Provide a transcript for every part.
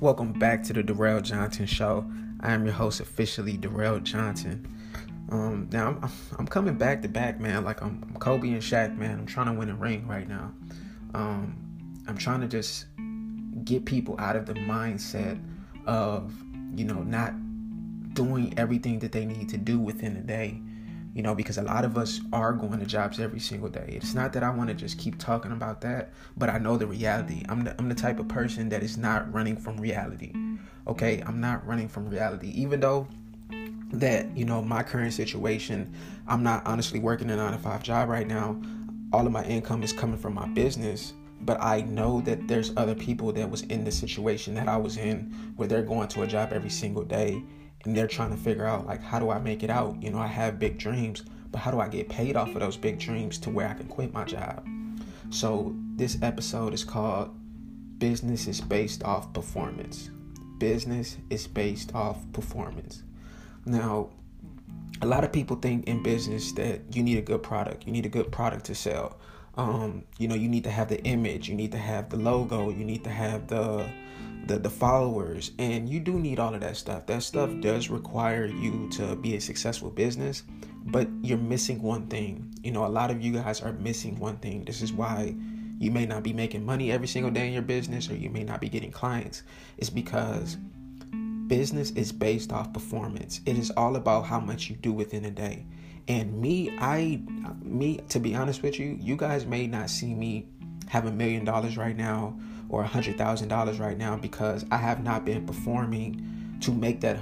Welcome back to the Darrell Johnson Show. I am your host, officially Darrell Johnson. Now I'm coming back to back, man. Like I'm Kobe and Shaq, man. I'm trying to win a ring right now. I'm trying to just get people out of the mindset of, not doing everything that they need to do within a day. Because a lot of us are going to jobs every single day. It's not that I want to just keep talking about that, but I know the reality. I'm the type of person that is not running from reality. Okay, I'm not running from reality. Even though that, my current situation, I'm not honestly working a 9-to-5 job right now. All of my income is coming from my business. But I know that there's other people that was in the situation that I was in, where they're going to a job every single day and they're trying to figure out, like, how do I make it out? I have big dreams, but how do I get paid off of those big dreams to where I can quit my job? So this episode is called Business is Based Off Performance. Business is based off performance. Now, a lot of people think in business that you need a good product. You need a good product to sell. You need to have the image, you need to have the logo, you need to have the followers, and you do need all of that stuff. That stuff does require you to be a successful business, but you're missing one thing. A lot of you guys are missing one thing. This is why you may not be making money every single day in your business, or you may not be getting clients. It's because business is based off performance. It is all about how much you do within a day. And me, to be honest with you, you guys may not see me have $1 million right now or $100,000 right now because I have not been performing to make that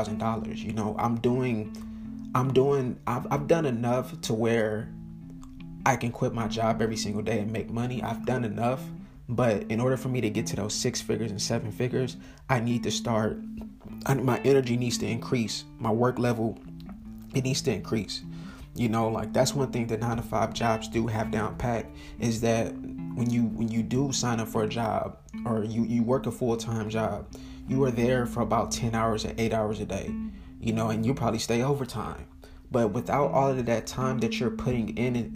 $100,000. I've done enough to where I can quit my job every single day and make money. I've done enough, but in order for me to get to those 6 figures and 7 figures, my energy needs to increase. My work level, it needs to increase. That's one thing that 9-to-5 jobs do have down pat, is that when you do sign up for a job, or you work a full-time job, you are there for about 10 hours or 8 hours a day, and you probably stay overtime. But without all of that time that you're putting in,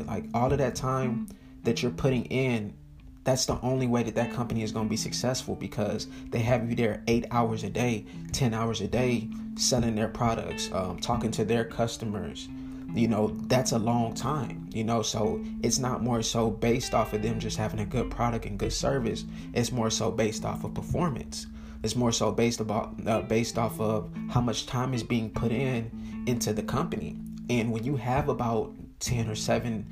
that's the only way that company is going to be successful, because they have you there 8 hours a day, 10 hours a day, selling their products, talking to their customers. That's a long time, so it's not more so based off of them just having a good product and good service. It's more so based off of performance. It's more so based off of how much time is being put into the company. And when you have about 10 or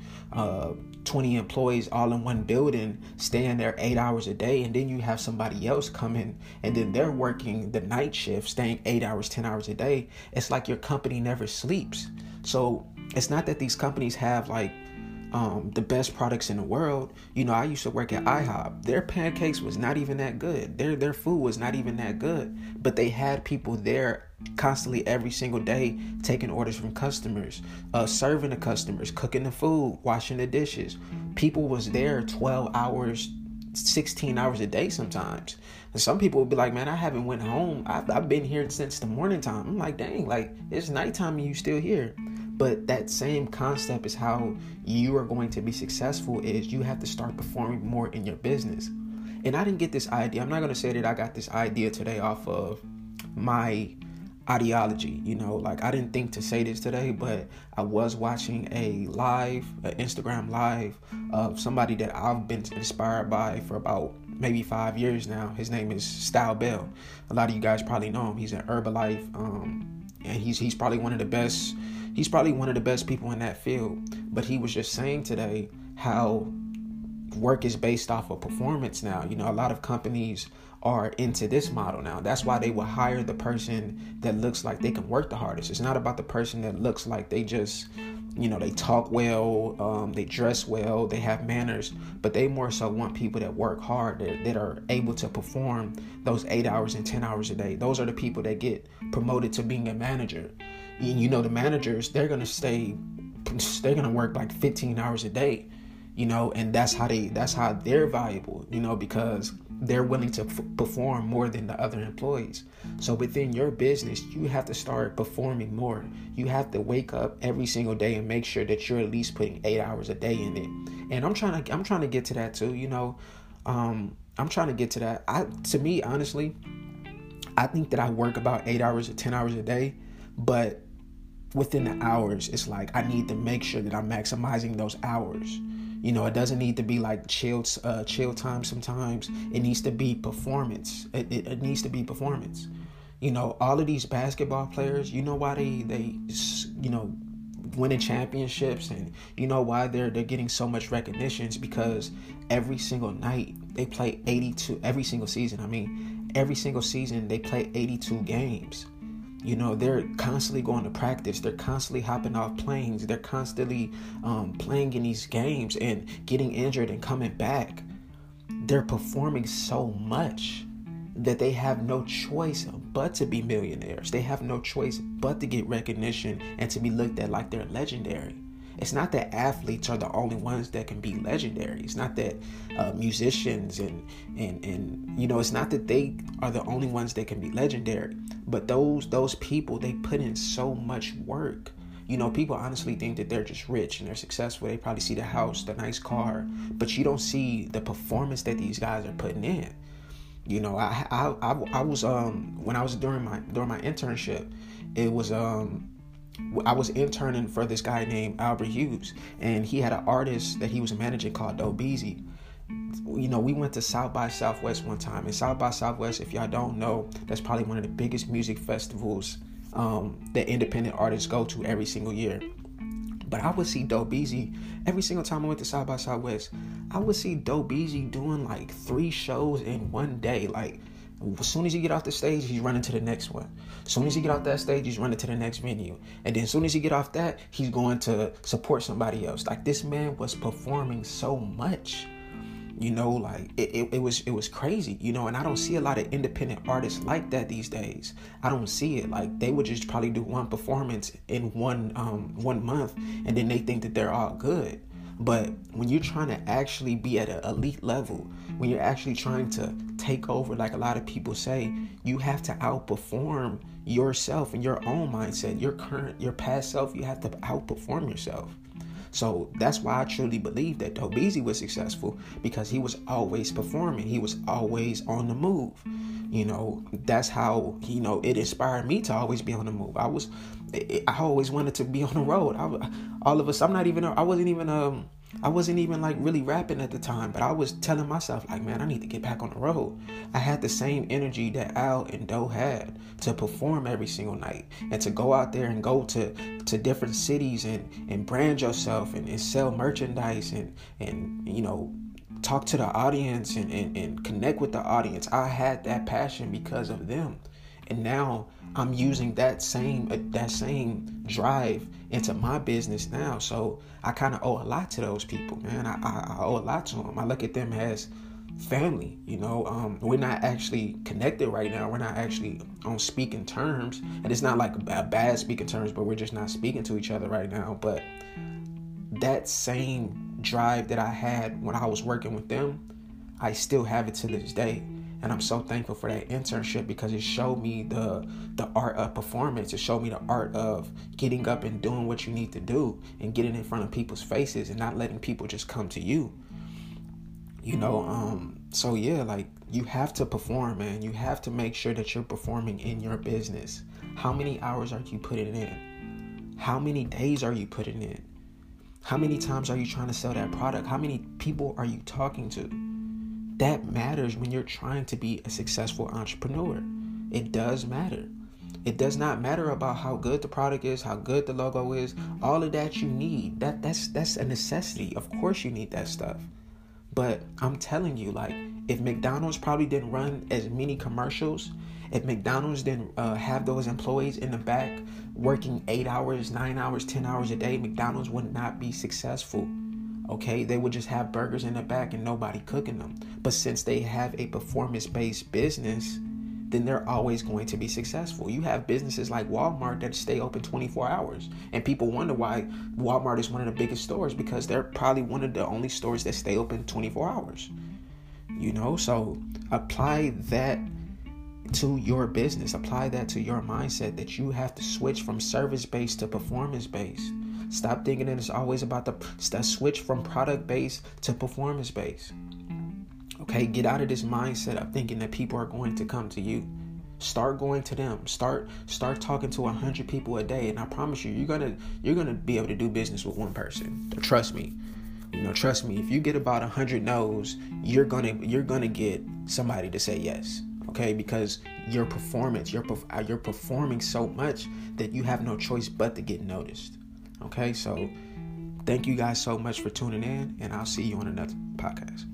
20 employees all in one building, staying there 8 hours a day, and then you have somebody else come in and then they're working the night shift, staying 8 hours, 10 hours a day, it's like your company never sleeps. So it's not that these companies have the best products in the world. I used to work at IHOP. Their pancakes was not even that good. Their food was not even that good. But they had people there constantly every single day, taking orders from customers, serving the customers, cooking the food, washing the dishes. People was there 12 hours, 16 hours a day sometimes. And some people would be like, man, I haven't went home. I've been here since the morning time. I'm like, dang, it's nighttime and you still here. But that same concept is how you are going to be successful, is you have to start performing more in your business. And I didn't get this idea. I'm not going to say that I got this idea today off of my ideology. I didn't think to say this today, but I was watching an Instagram live of somebody that I've been inspired by for about maybe 5 years now. His name is Style Bell. A lot of you guys probably know him. He's an Herbalife, and he's probably one of the best. He's probably one of the best people in that field. But he was just saying today how work is based off of performance now. A lot of companies are into this model now. That's why they will hire the person that looks like they can work the hardest. It's not about the person that looks like they just, they talk well, they dress well, they have manners, but they more so want people that work hard, that are able to perform those 8 hours and 10 hours a day. Those are the people that get promoted to being a manager. The managers, they're going to work like 15 hours a day, and that's how they're valuable, because they're willing to perform more than the other employees. So within your business, you have to start performing more. You have to wake up every single day and make sure that you're at least putting 8 hours a day in it. And I'm trying to get to that too. I'm trying to get to that. To me, honestly, I think that I work about 8 hours or 10 hours a day, but within the hours, it's like I need to make sure that I'm maximizing those hours. It doesn't need to be like chill time sometimes. It needs to be performance. It needs to be performance. All of these basketball players, why they winning championships, and why they're getting so much recognition is because every single night they play 82, every single season they play 82 games. They're constantly going to practice. They're constantly hopping off planes. They're constantly playing in these games and getting injured and coming back. They're performing so much that they have no choice but to be millionaires. They have no choice but to get recognition and to be looked at like they're legendary. It's not that athletes are the only ones that can be legendary. It's not that musicians and it's not that they are the only ones that can be legendary. But those people, they put in so much work. People honestly think that they're just rich and they're successful. They probably see the house, the nice car, but you don't see the performance that these guys are putting in. I was when I was during my internship, it was I was interning for this guy named Albert Hughes, and he had an artist that he was managing called Doe Beasy. We went to South by Southwest one time, and South by Southwest, if y'all don't know, that's probably one of the biggest music festivals that independent artists go to every single year. But I would see Doe Beasy every single time I went to South by Southwest. I would see Doe Beasy doing like 3 shows in one day. Like, as soon as he get off the stage, he's running to the next one. As soon as he get off that stage, he's running to the next venue. And then as soon as he get off that, he's going to support somebody else. Like, this man was performing so much. Like it was crazy, and I don't see a lot of independent artists like that these days. I don't see it. Like, they would just probably do one performance in one month, and then they think that they're all good. But when you're trying to actually be at an elite level, when you're actually trying to take over, like a lot of people say, you have to outperform yourself and your own mindset, your past self. You have to outperform yourself. So that's why I truly believe that Doe Beasy was successful, because he was always performing. He was always on the move. That's how, it inspired me to always be on the move. I always wanted to be on the road. I wasn't even like really rapping at the time, but I was telling myself like, man, I need to get back on the road. I had the same energy that Al and Doe had to perform every single night and to go out there and go to different cities and brand yourself and sell merchandise and talk to the audience and connect with the audience. I had that passion because of them. And now I'm using that same drive into my business now. So I kind of owe a lot to those people, man. I owe a lot to them. I look at them as family. We're not actually connected right now. We're not actually on speaking terms. And it's not like a bad speaking terms, but we're just not speaking to each other right now. But that same drive that I had when I was working with them, I still have it to this day. And I'm so thankful for that internship, because it showed me the art of performance. It showed me the art of getting up and doing what you need to do and getting in front of people's faces and not letting people just come to you. So yeah, like, you have to perform, man. You have to make sure that you're performing in your business. How many hours are you putting in? How many days are you putting in? How many times are you trying to sell that product? How many people are you talking to? That matters when you're trying to be a successful entrepreneur. It does matter. It does not matter about how good the product is, how good the logo is. All of that you need. That's a necessity. Of course you need that stuff. But I'm telling you, like, if McDonald's probably didn't run as many commercials, if McDonald's didn't have those employees in the back working 8 hours, 9 hours, 10 hours a day, McDonald's would not be successful. Okay, they would just have burgers in the back and nobody cooking them. But since they have a performance-based business, then they're always going to be successful. You have businesses like Walmart that stay open 24 hours. And people wonder why Walmart is one of the biggest stores, because they're probably one of the only stores that stay open 24 hours. So apply that to your business. Apply that to your mindset, that you have to switch from service-based to performance-based. Stop thinking that it's always about switch from product-based to performance-based. Okay, get out of this mindset of thinking that people are going to come to you. Start going to them. Start talking to 100 people a day, and I promise you, you're gonna be able to do business with one person. Trust me. Trust me. If you get about 100 no's, you're gonna get somebody to say yes. Okay, because your performance, you're performing so much that you have no choice but to get noticed. Okay, so thank you guys so much for tuning in, and I'll see you on another podcast.